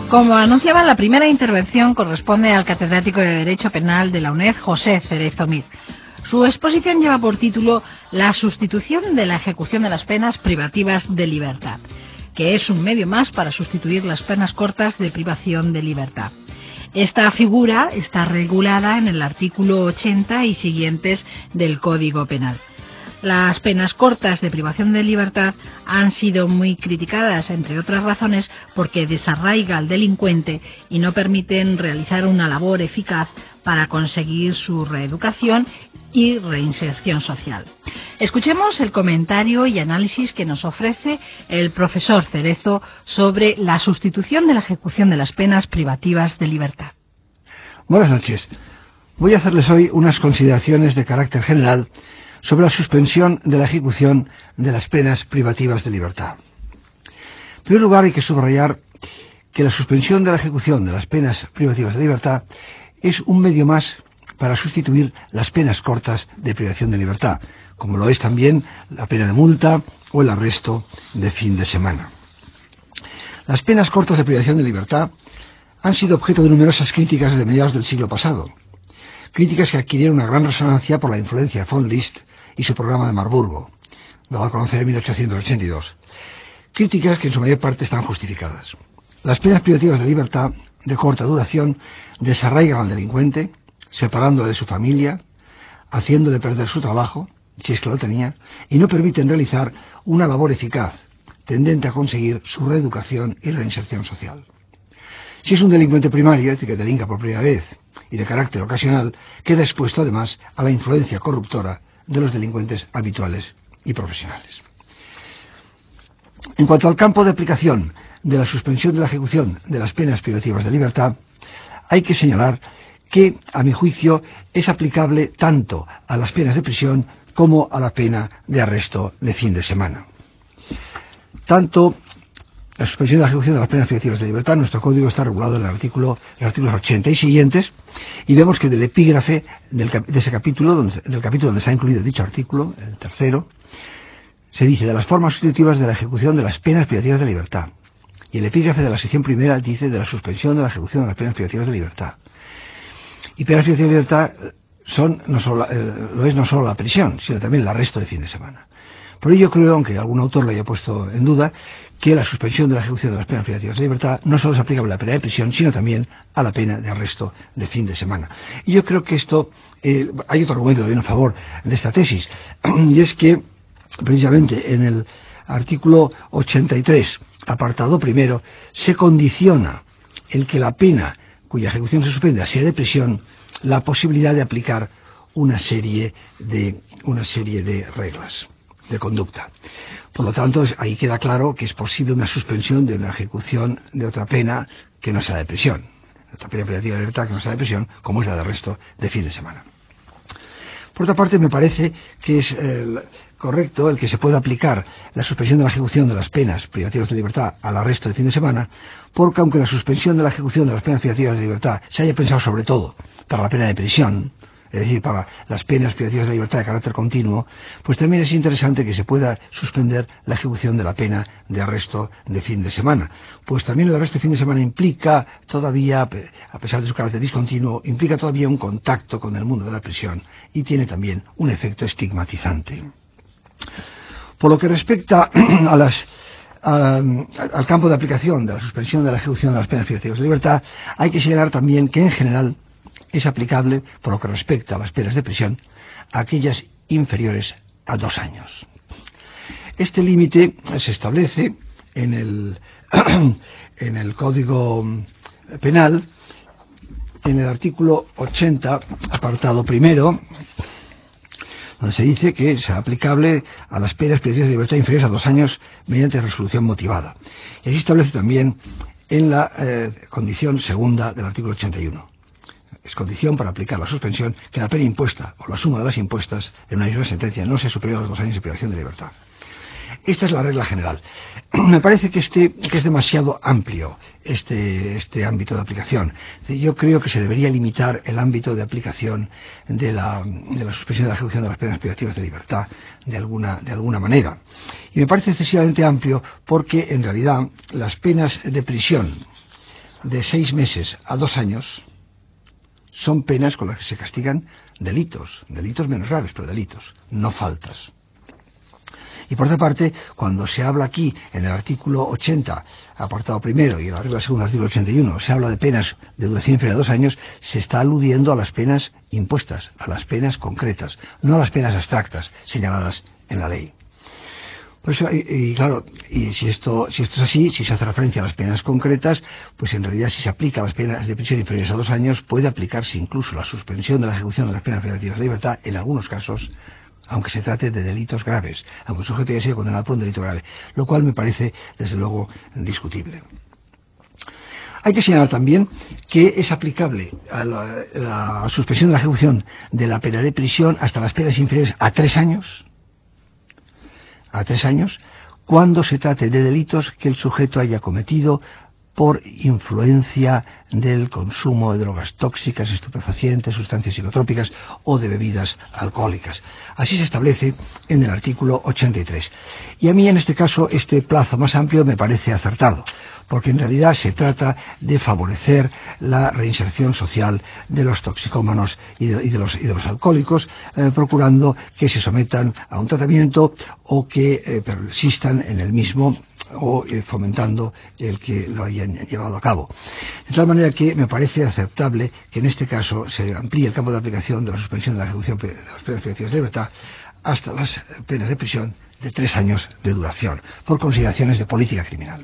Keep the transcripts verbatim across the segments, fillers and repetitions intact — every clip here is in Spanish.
Como anunciaba, la primera intervención corresponde al catedrático de Derecho Penal de la UNED, José Cerezo Mir. Su exposición lleva por título La sustitución de la ejecución de las penas privativas de libertad, que es un medio más para sustituir las penas cortas de privación de libertad. Esta figura está regulada en el artículo ochenta y siguientes del Código Penal. Las penas cortas de privación de libertad han sido muy criticadas, entre otras razones, porque desarraiga al delincuente y no permiten realizar una labor eficaz para conseguir su reeducación y reinserción social. Escuchemos el comentario y análisis que nos ofrece el profesor Cerezo sobre la sustitución de la ejecución de las penas privativas de libertad. Buenas noches. Voy a hacerles hoy unas consideraciones de carácter general sobre la suspensión de la ejecución de las penas privativas de libertad. En primer lugar, hay que subrayar que la suspensión de la ejecución de las penas privativas de libertad es un medio más para sustituir las penas cortas de privación de libertad, como lo es también la pena de multa o el arresto de fin de semana. Las penas cortas de privación de libertad han sido objeto de numerosas críticas desde mediados del siglo pasado, críticas que adquirieron una gran resonancia por la influencia de von List y su programa de Marburgo, dado a conocer en mil ochocientos ochenta y dos. Críticas que en su mayor parte están justificadas. Las penas privativas de libertad de corta duración desarraigan al delincuente, separándole de su familia, haciéndole perder su trabajo, si es que lo tenía, y no permiten realizar una labor eficaz, tendente a conseguir su reeducación y reinserción social. Si es un delincuente primario, es decir, que delinca por primera vez y de carácter ocasional, queda expuesto además a la influencia corruptora de los delincuentes habituales y profesionales. En cuanto al campo de aplicación de la suspensión de la ejecución de las penas privativas de libertad, hay que señalar que, a mi juicio, es aplicable tanto a las penas de prisión como a la pena de arresto de fin de semana. Tanto la suspensión de la ejecución de las penas privativas de libertad, nuestro código está regulado en el artículo, en los artículos ochenta y siguientes, y vemos que del epígrafe del, de ese capítulo, donde, del capítulo donde está incluido dicho artículo, el tercero, se dice de las formas sustitutivas de la ejecución de las penas privativas de libertad. Y el epígrafe de la sección primera dice de la suspensión de la ejecución de las penas privativas de libertad. Y penas privativas de libertad son no solo, eh, lo es no solo la prisión, sino también el arresto de fin de semana. Por ello creo, aunque algún autor lo haya puesto en duda, que la suspensión de la ejecución de las penas privativas de libertad no solo es aplicable a la pena de prisión, sino también a la pena de arresto de fin de semana. Y yo creo que esto, eh, hay otro argumento también a favor de esta tesis, y es que precisamente en el artículo ochenta y tres, apartado primero, se condiciona el que la pena cuya ejecución se suspenda sea de prisión, la posibilidad de aplicar una serie de, una serie de reglas de conducta. Por lo tanto, ahí queda claro que es posible una suspensión de una ejecución de otra pena que no sea de prisión, otra pena privativa de libertad que no sea de prisión, como es la de arresto de fin de semana. Por otra parte, me parece que es eh, correcto el que se pueda aplicar la suspensión de la ejecución de las penas privativas de libertad al arresto de fin de semana, porque aunque la suspensión de la ejecución de las penas privativas de libertad se haya pensado sobre todo para la pena de prisión, es decir, para las penas privativas de libertad de carácter continuo, pues también es interesante que se pueda suspender la ejecución de la pena de arresto de fin de semana. Pues también el arresto de fin de semana implica todavía, a pesar de su carácter discontinuo, implica todavía un contacto con el mundo de la prisión y tiene también un efecto estigmatizante. Por lo que respecta a las, a, al campo de aplicación de la suspensión de la ejecución de las penas privativas de libertad, hay que señalar también que en general es aplicable, por lo que respecta a las penas de prisión, a aquellas inferiores a dos años. Este límite se establece en el, en el Código Penal, en el artículo ochenta, apartado primero, donde se dice que será aplicable a las penas privativas de libertad inferiores a dos años mediante resolución motivada. Y así establece también en la eh, condición segunda del artículo ochenta y uno. Es condición para aplicar la suspensión que la pena impuesta o la suma de las impuestas en una misma sentencia no sea superior a los dos años de privación de libertad. Esta es la regla general. Me parece que, este, que es demasiado amplio este, este ámbito de aplicación. Yo creo que se debería limitar el ámbito de aplicación de la, de la suspensión de la ejecución de las penas privativas de libertad de alguna, de alguna manera. Y me parece excesivamente amplio porque, en realidad, las penas de prisión de seis meses a dos años son penas con las que se castigan delitos, delitos menos graves, pero delitos, no faltas. Y por otra parte, cuando se habla aquí en el artículo ochenta, apartado primero, y en la regla segunda, artículo ochenta y uno, se habla de penas de duración inferior a dos años, se está aludiendo a las penas impuestas, a las penas concretas, no a las penas abstractas señaladas en la ley. Por eso, y, y claro, y si esto, si esto es así, si se hace referencia a las penas concretas, pues en realidad si se aplica a las penas de prisión inferiores a dos años, puede aplicarse incluso la suspensión de la ejecución de las penas privativas de libertad en algunos casos, aunque se trate de delitos graves, aunque el sujeto haya sido condenado por un delito grave, lo cual me parece, desde luego, discutible. Hay que señalar también que es aplicable a la, la suspensión de la ejecución de la pena de prisión hasta las penas inferiores a tres años, a tres años, cuando se trate de delitos que el sujeto haya cometido por influencia del consumo de drogas tóxicas, estupefacientes, sustancias psicotrópicas o de bebidas alcohólicas. Así se establece en el artículo ochenta y tres. Y a mí en este caso este plazo más amplio me parece acertado, porque en realidad se trata de favorecer la reinserción social de los toxicómanos y de, y de, los, y de los alcohólicos, eh, procurando que se sometan a un tratamiento o que eh, persistan en el mismo, o eh, fomentando el que lo hayan llevado a cabo. De tal manera que me parece aceptable que en este caso se amplíe el campo de aplicación de la suspensión de la ejecución de las penas privativas de libertad hasta las penas de prisión de tres años de duración, por consideraciones de política criminal.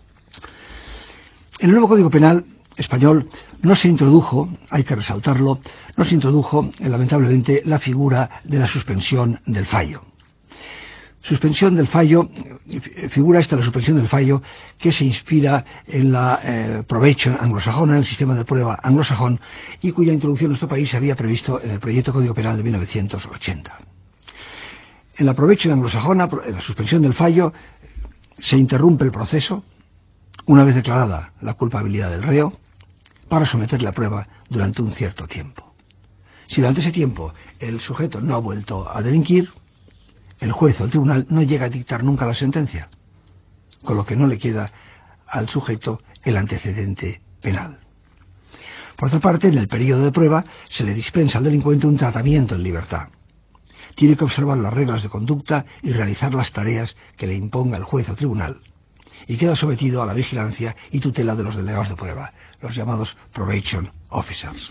En el nuevo Código Penal español no se introdujo, hay que resaltarlo, no se introdujo, lamentablemente, la figura de la suspensión del fallo. Suspensión del fallo, figura esta la suspensión del fallo que se inspira en la eh, probation anglosajona, en el sistema de prueba anglosajón, y cuya introducción en nuestro país se había previsto en el proyecto Código Penal de mil novecientos ochenta. En la probation anglosajona, en la suspensión del fallo, se interrumpe el proceso una vez declarada la culpabilidad del reo, para someterle a prueba durante un cierto tiempo. Si durante ese tiempo el sujeto no ha vuelto a delinquir, el juez o el tribunal no llega a dictar nunca la sentencia, con lo que no le queda al sujeto el antecedente penal. Por otra parte, en el periodo de prueba se le dispensa al delincuente un tratamiento en libertad. Tiene que observar las reglas de conducta y realizar las tareas que le imponga el juez o tribunal, y queda sometido a la vigilancia y tutela de los delegados de prueba, los llamados probation officers.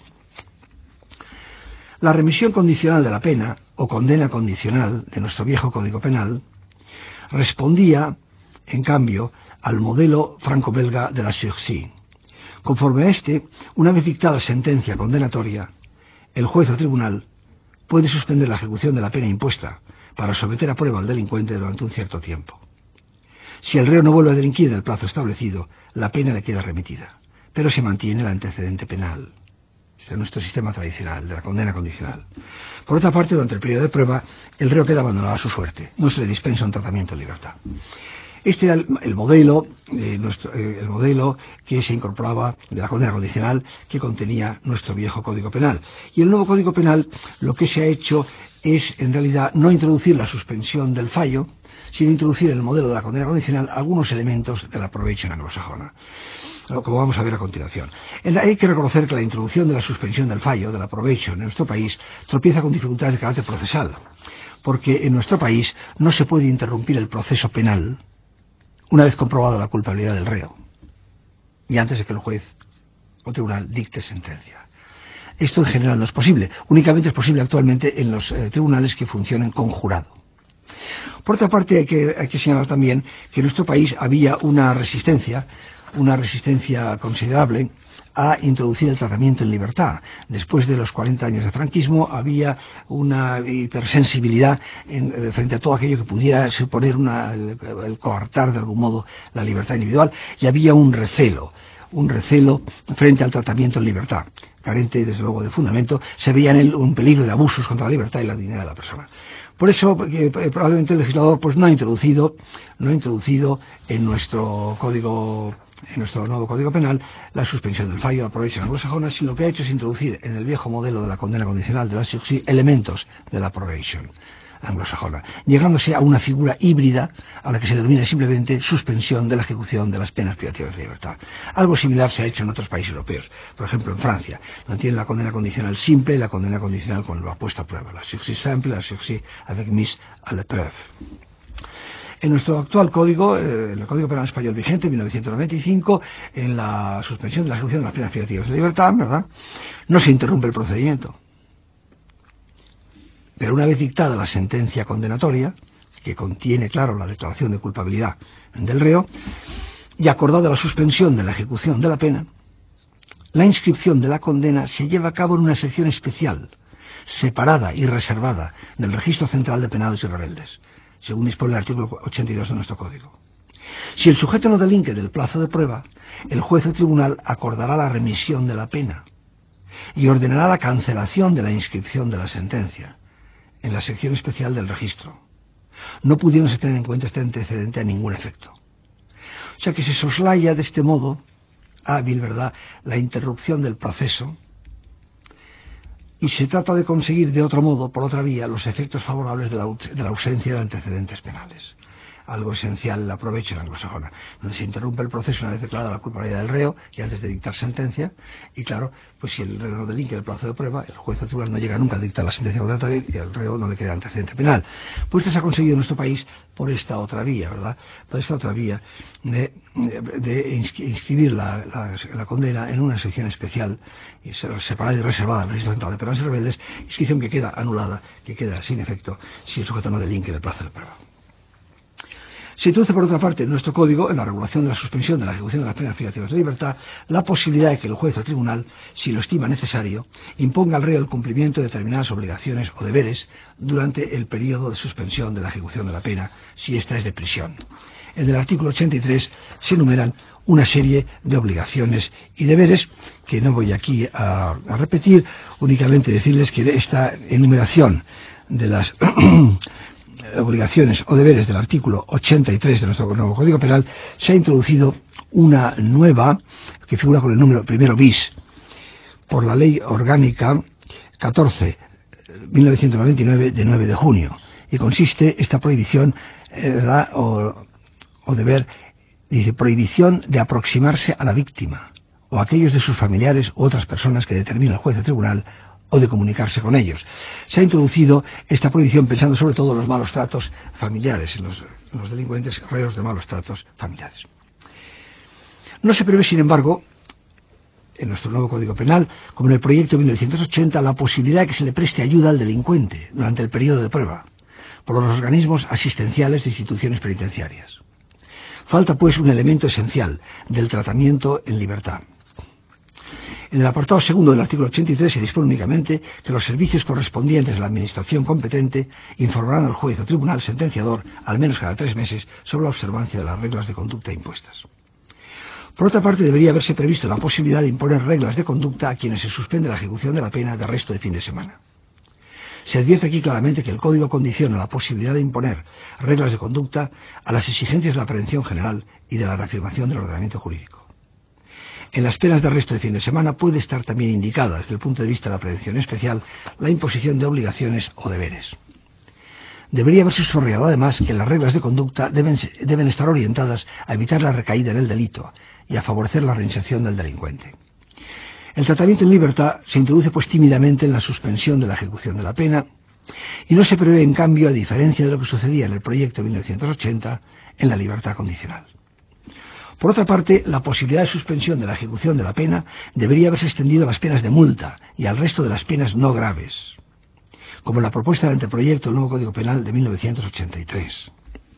La remisión condicional de la pena, o condena condicional, de nuestro viejo Código Penal, respondía, en cambio, al modelo franco-belga de la sursis. Conforme a este, una vez dictada sentencia condenatoria, el juez o tribunal puede suspender la ejecución de la pena impuesta para someter a prueba al delincuente durante un cierto tiempo. Si el reo no vuelve a delinquir en el plazo establecido, la pena le queda remitida, pero se mantiene el antecedente penal. Este es nuestro sistema tradicional de la condena condicional. Por otra parte, durante el periodo de prueba, el reo queda abandonado a su suerte, no se le dispensa un tratamiento en libertad. Este era el, el modelo, eh, nuestro, eh, el modelo que se incorporaba de la condena condicional que contenía nuestro viejo Código Penal. Y el nuevo Código Penal lo que se ha hecho es, en realidad, no introducir la suspensión del fallo, sino introducir en el modelo de la condena condicional algunos elementos de la probation anglosajona, como vamos a ver a continuación. La, hay que reconocer que la introducción de la suspensión del fallo, de la probation en nuestro país, tropieza con dificultades de carácter procesal, porque en nuestro país no se puede interrumpir el proceso penal una vez comprobada la culpabilidad del reo, y antes de que el juez o tribunal dicte sentencia. Esto en general no es posible, únicamente es posible actualmente en los eh, tribunales que funcionen con jurado. Por otra parte, hay que, hay que señalar también que en nuestro país había una resistencia, una resistencia considerable a introducir el tratamiento en libertad. Después de los cuarenta años de franquismo había una hipersensibilidad en, frente a todo aquello que pudiera suponer una, el, el coartar de algún modo la libertad individual, y había un recelo, un recelo frente al tratamiento en libertad, carente desde luego de fundamento. Se veía en él un peligro de abusos contra la libertad y la dignidad de la persona. Por eso eh, probablemente el legislador pues no ha introducido, no ha introducido en nuestro código, en nuestro nuevo Código Penal, la suspensión del fallo, la probation anglosajona, sino lo que ha hecho es introducir en el viejo modelo de la condena condicional de la sursis elementos de la probation. anglosajona, llegándose a una figura híbrida a la que se denomina simplemente suspensión de la ejecución de las penas privativas de libertad. Algo similar se ha hecho en otros países europeos, por ejemplo en Francia, donde tiene la condena condicional simple y la condena condicional con la puesta a prueba, la sursis simple, la sursis avec mise à l'épreuve. En nuestro actual código, eh, en el Código Penal Español vigente, mil novecientos noventa y cinco, en la suspensión de la ejecución de las penas privativas de libertad, ¿verdad?, no se interrumpe el procedimiento. Pero una vez dictada la sentencia condenatoria, que contiene, claro, la declaración de culpabilidad del reo, y acordada la suspensión de la ejecución de la pena, la inscripción de la condena se lleva a cabo en una sección especial, separada y reservada del Registro Central de Penados y Rebeldes, según dispone el artículo ochenta y dos de nuestro Código. Si el sujeto no delinque del plazo de prueba, el juez o tribunal acordará la remisión de la pena y ordenará la cancelación de la inscripción de la sentencia en la sección especial del registro, no pudiéndose tener en cuenta este antecedente a ningún efecto. O sea que se soslaya de este modo hábil, ¿verdad?, la interrupción del proceso, y se trata de conseguir de otro modo, por otra vía, los efectos favorables de la, de la ausencia de antecedentes penales. Algo esencial el aprovecho en la anglosajona, donde se interrumpe el proceso una vez declarada la culpabilidad del reo y antes de dictar sentencia, y claro, pues si el reo no delinque el plazo de prueba, el juez o tribunal no llega nunca a dictar la sentencia condenatoria y al reo no le queda antecedente penal. Pues esto se ha conseguido en nuestro país por esta otra vía, ¿verdad? Por esta otra vía de, de, de inscribir la, la, la condena en una sección especial, y separada y reservada del Registro Central de Penados y Rebeldes, inscripción que queda anulada, que queda sin efecto si el sujeto no delinque el plazo de prueba. Se introduce, por otra parte, en nuestro Código, en la regulación de la suspensión de la ejecución de las penas privativas de libertad, la posibilidad de que el juez o tribunal, si lo estima necesario, imponga al reo el cumplimiento de determinadas obligaciones o deberes durante el periodo de suspensión de la ejecución de la pena, si ésta es de prisión. En el artículo ochenta y tres se enumeran una serie de obligaciones y deberes que no voy aquí a, a repetir, únicamente decirles que esta enumeración de las obligaciones o deberes del artículo ochenta y tres de nuestro nuevo Código Penal se ha introducido una nueva que figura con el número primero bis por la Ley Orgánica catorce barra mil novecientos noventa y nueve de nueve de junio, y consiste esta prohibición eh, ¿verdad? o, o deber, dice, prohibición de aproximarse a la víctima o a aquellos de sus familiares u otras personas que determina el juez o tribunal, o de comunicarse con ellos. Se ha introducido esta prohibición pensando sobre todo en los malos tratos familiares, en los, en los delincuentes reos de malos tratos familiares. No se prevé, sin embargo, en nuestro nuevo Código Penal, como en el proyecto de mil novecientos ochenta, la posibilidad de que se le preste ayuda al delincuente durante el periodo de prueba por los organismos asistenciales de instituciones penitenciarias. Falta, pues, un elemento esencial del tratamiento en libertad. En el apartado segundo del artículo ochenta y tres se dispone únicamente que los servicios correspondientes de la administración competente informarán al juez o tribunal sentenciador, al menos cada tres meses, sobre la observancia de las reglas de conducta impuestas. Por otra parte, debería haberse previsto la posibilidad de imponer reglas de conducta a quienes se suspende la ejecución de la pena de arresto de fin de semana. Se advierte aquí claramente que el Código condiciona la posibilidad de imponer reglas de conducta a las exigencias de la prevención general y de la reafirmación del ordenamiento jurídico. En las penas de arresto de fin de semana puede estar también indicada, desde el punto de vista de la prevención especial, la imposición de obligaciones o deberes. Debería haberse subrayado además que las reglas de conducta deben, deben estar orientadas a evitar la recaída en el delito y a favorecer la reinserción del delincuente. El tratamiento en libertad se introduce pues tímidamente en la suspensión de la ejecución de la pena y no se prevé, en cambio, a diferencia de lo que sucedía en el proyecto de mil novecientos ochenta, en la libertad condicional. Por otra parte, la posibilidad de suspensión de la ejecución de la pena debería haberse extendido a las penas de multa y al resto de las penas no graves, como en la propuesta del anteproyecto del nuevo Código Penal de mil novecientos ochenta y tres.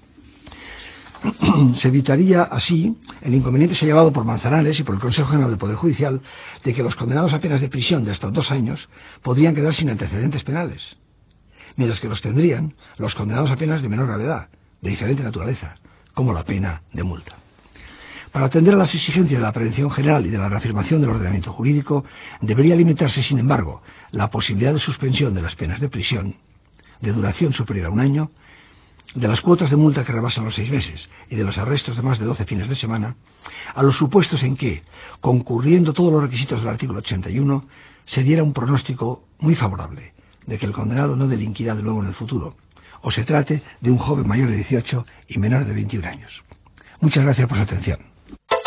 Se evitaría así el inconveniente señalado por Manzanares y por el Consejo General del Poder Judicial de que los condenados a penas de prisión de hasta dos años podrían quedar sin antecedentes penales, mientras que los tendrían los condenados a penas de menor gravedad, de diferente naturaleza, como la pena de multa. Para atender a las exigencias de la prevención general y de la reafirmación del ordenamiento jurídico, debería limitarse, sin embargo, la posibilidad de suspensión de las penas de prisión, de duración superior a un año, de las cuotas de multa que rebasan los seis meses y de los arrestos de más de doce fines de semana, a los supuestos en que, concurriendo todos los requisitos del artículo ochenta y uno, se diera un pronóstico muy favorable de que el condenado no delinquirá de nuevo en el futuro, o se trate de un joven mayor de dieciocho y menor de veintiún años. Muchas gracias por su atención.